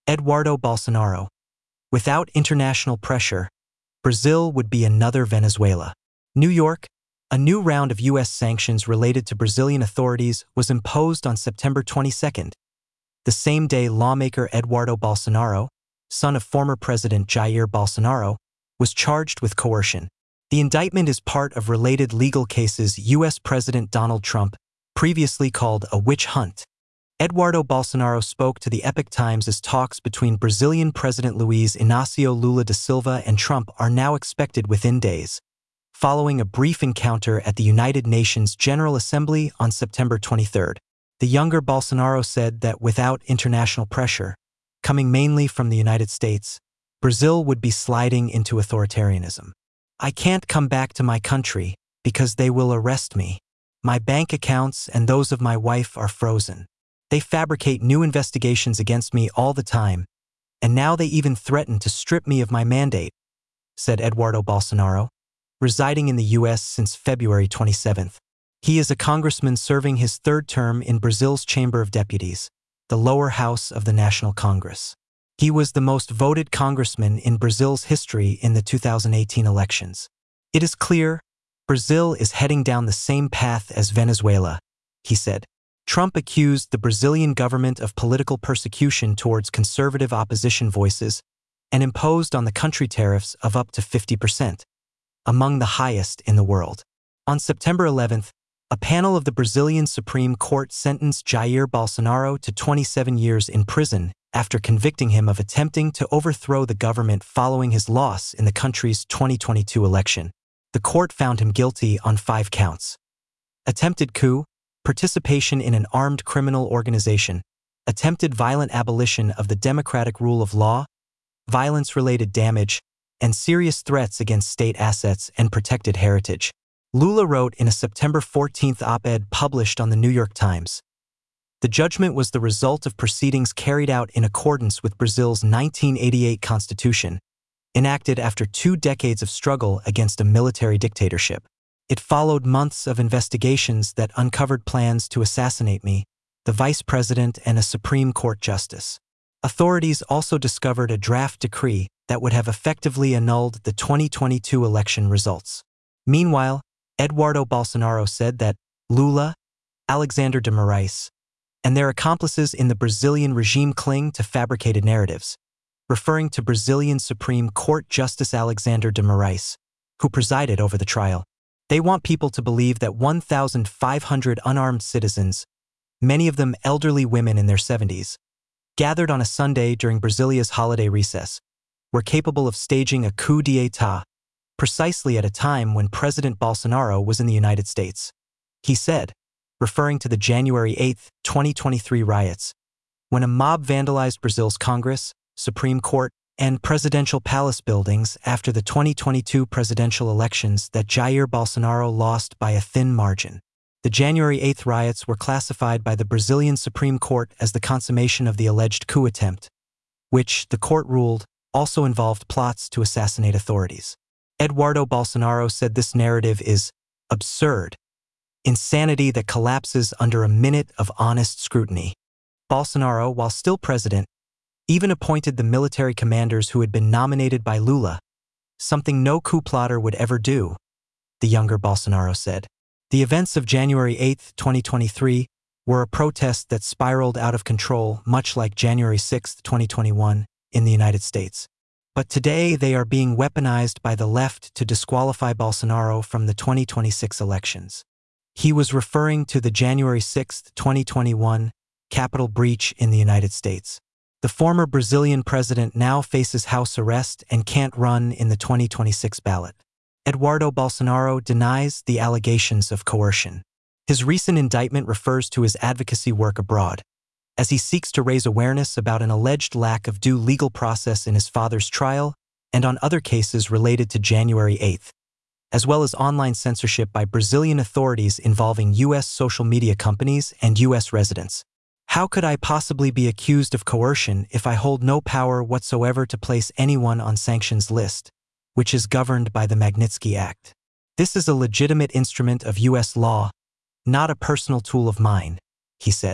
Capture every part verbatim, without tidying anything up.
Eduardo Bolsonaro. Without international pressure, Brazil would be another Venezuela. New York. A new round of U S sanctions related to Brazilian authorities was imposed on September twenty-second, the same day lawmaker Eduardo Bolsonaro, son of former President Jair Bolsonaro, was charged with coercion. The indictment is part of related legal cases U S President Donald Trump previously called a witch hunt. Eduardo Bolsonaro spoke to the Epoch Times as talks between Brazilian President Luiz Inácio Lula da Silva and Trump are now expected within days, following a brief encounter at the United Nations General Assembly on September twenty-third. The younger Bolsonaro said that without international pressure, coming mainly from the United States, Brazil would be sliding into authoritarianism. I can't come back to my country because they will arrest me. My bank accounts and those of my wife are frozen. They fabricate new investigations against me all the time, and now they even threaten to strip me of my mandate, said Eduardo Bolsonaro, residing in the U S since February twenty-seventh. He is a congressman serving his third term in Brazil's Chamber of Deputies, the lower house of the National Congress. He was the most voted congressman in Brazil's history in the two thousand eighteen elections. It is clear Brazil is heading down the same path as Venezuela, he said. Trump accused the Brazilian government of political persecution towards conservative opposition voices and imposed on the country tariffs of up to fifty percent, among the highest in the world. On September eleventh, a panel of the Brazilian Supreme Court sentenced Jair Bolsonaro to twenty-seven years in prison after convicting him of attempting to overthrow the government following his loss in the country's twenty twenty-two election. The court found him guilty on five counts: attempted coup, participation in an armed criminal organization, attempted violent abolition of the democratic rule of law, violence-related damage, and serious threats against state assets and protected heritage. Lula wrote in a September fourteenth op-ed published on the New York Times. The judgment was the result of proceedings carried out in accordance with Brazil's nineteen eighty-eight constitution, enacted after two decades of struggle against a military dictatorship. It followed months of investigations that uncovered plans to assassinate me, the vice president, and a Supreme Court justice. Authorities also discovered a draft decree that would have effectively annulled the twenty twenty-two election results. Meanwhile, Eduardo Bolsonaro said that Lula, Alexander de Moraes, and their accomplices in the Brazilian regime cling to fabricated narratives, referring to Brazilian Supreme Court Justice Alexander de Moraes, who presided over the trial. They want people to believe that one thousand five hundred unarmed citizens, many of them elderly women in their seventies, gathered on a Sunday during Brazilia's holiday recess, were capable of staging a coup d'état, precisely at a time when President Bolsonaro was in the United States. He said, referring to the January eighth, twenty twenty-three riots, when a mob vandalized Brazil's Congress, Supreme Court, and presidential palace buildings after the twenty twenty-two presidential elections that Jair Bolsonaro lost by a thin margin. The January eighth riots were classified by the Brazilian Supreme Court as the consummation of the alleged coup attempt, which, the court ruled, also involved plots to assassinate authorities. Eduardo Bolsonaro said this narrative is absurd, insanity that collapses under a minute of honest scrutiny. Bolsonaro, while still president, even appointed the military commanders who had been nominated by Lula, something no coup plotter would ever do, the younger Bolsonaro said. The events of January eighth, twenty twenty-three were a protest that spiraled out of control, much like January sixth, twenty twenty-one, in the United States. But today they are being weaponized by the left to disqualify Bolsonaro from the twenty twenty-six elections. He was referring to the January sixth, twenty twenty-one, Capitol breach in the United States. The former Brazilian president now faces house arrest and can't run in the twenty twenty-six ballot. Eduardo Bolsonaro denies the allegations of coercion. His recent indictment refers to his advocacy work abroad, as he seeks to raise awareness about an alleged lack of due legal process in his father's trial and on other cases related to January eighth, as well as online censorship by Brazilian authorities involving U S social media companies and U S residents. How could I possibly be accused of coercion if I hold no power whatsoever to place anyone on sanctions list, which is governed by the Magnitsky Act? This is a legitimate instrument of U S law, not a personal tool of mine, he said.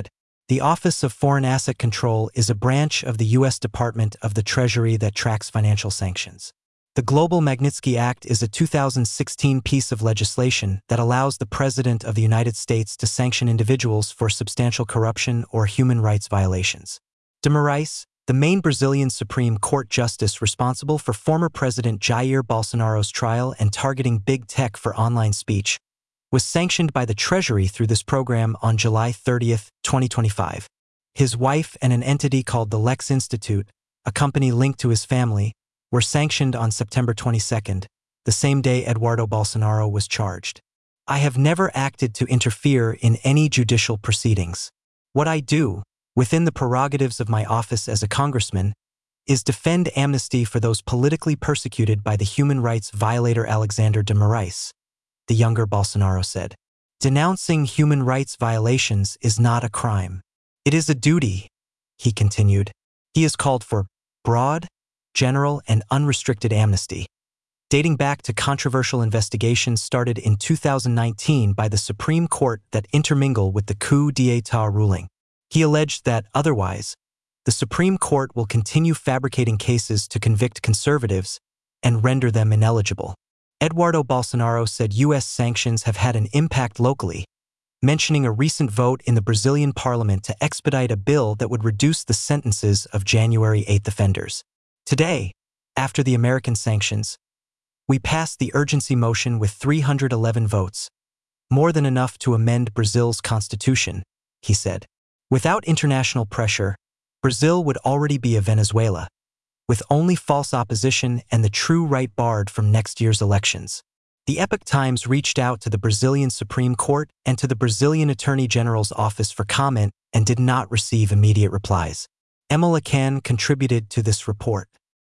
The Office of Foreign Asset Control is a branch of the U S Department of the Treasury that tracks financial sanctions. The Global Magnitsky Act is a two thousand sixteen piece of legislation that allows the President of the United States to sanction individuals for substantial corruption or human rights violations. De Moraes, the main Brazilian Supreme Court justice responsible for former President Jair Bolsonaro's trial and targeting big tech for online speech, was sanctioned by the Treasury through this program on July thirtieth, twenty twenty-five. His wife and an entity called the Lex Institute, a company linked to his family, were sanctioned on September twenty-second, the same day Eduardo Bolsonaro was charged. I have never acted to interfere in any judicial proceedings. What I do, within the prerogatives of my office as a congressman, is defend amnesty for those politically persecuted by the human rights violator Alexander de Moraes, the younger Bolsonaro said. Denouncing human rights violations is not a crime. It is a duty, he continued. He has called for broad, general, and unrestricted amnesty, dating back to controversial investigations started in two thousand nineteen by the Supreme Court that intermingle with the coup d'état ruling. He alleged that, otherwise, the Supreme Court will continue fabricating cases to convict conservatives and render them ineligible. Eduardo Bolsonaro said U S sanctions have had an impact locally, mentioning a recent vote in the Brazilian parliament to expedite a bill that would reduce the sentences of January eighth offenders. Today, after the American sanctions, we passed the urgency motion with three hundred eleven votes, more than enough to amend Brazil's constitution, he said. Without international pressure, Brazil would already be a Venezuela, with only false opposition and the true right barred from next year's elections. The Epoch Times reached out to the Brazilian Supreme Court and to the Brazilian Attorney General's office for comment and did not receive immediate replies. Emma Lacan contributed to this report.